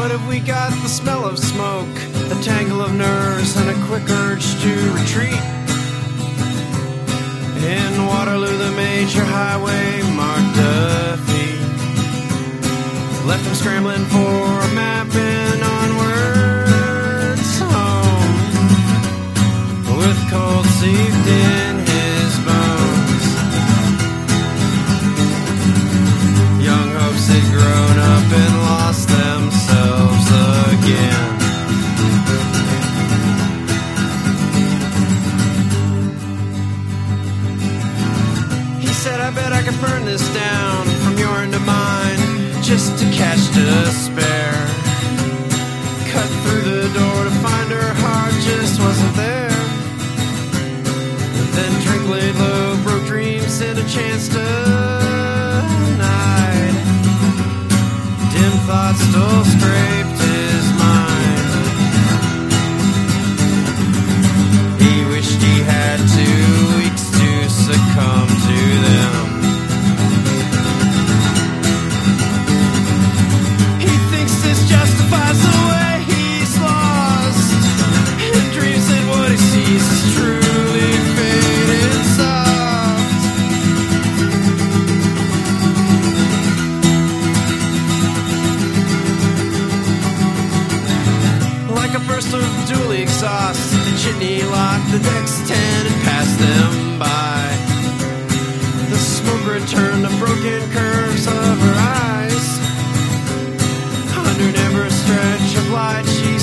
What have we got? The smell of smoke, a tangle of nerves, and a quick urge to retreat. In Waterloo, the major highway marked defeat. Left him scrambling for a map and onwards home, with cold seeped in his bones. Young hopes had grown up and lost themselves again. He said, I bet I could burn this down from yourn to mine, just to catch despair. Cut through the door to find her heart just wasn't there. Then drink laid low, broke dreams and a chance to hide. Dim thoughts still scraped his mind. He wished he had 2 weeks to succumb to them. He thinks this justifies the way he's lost, and dreams that what he sees is truly faded soft. Like a burst of dually exhaust, the chitney locked the deck's 10 and passed them by. The smoke returned the broken curves of her eyes. Under never a stretch of light she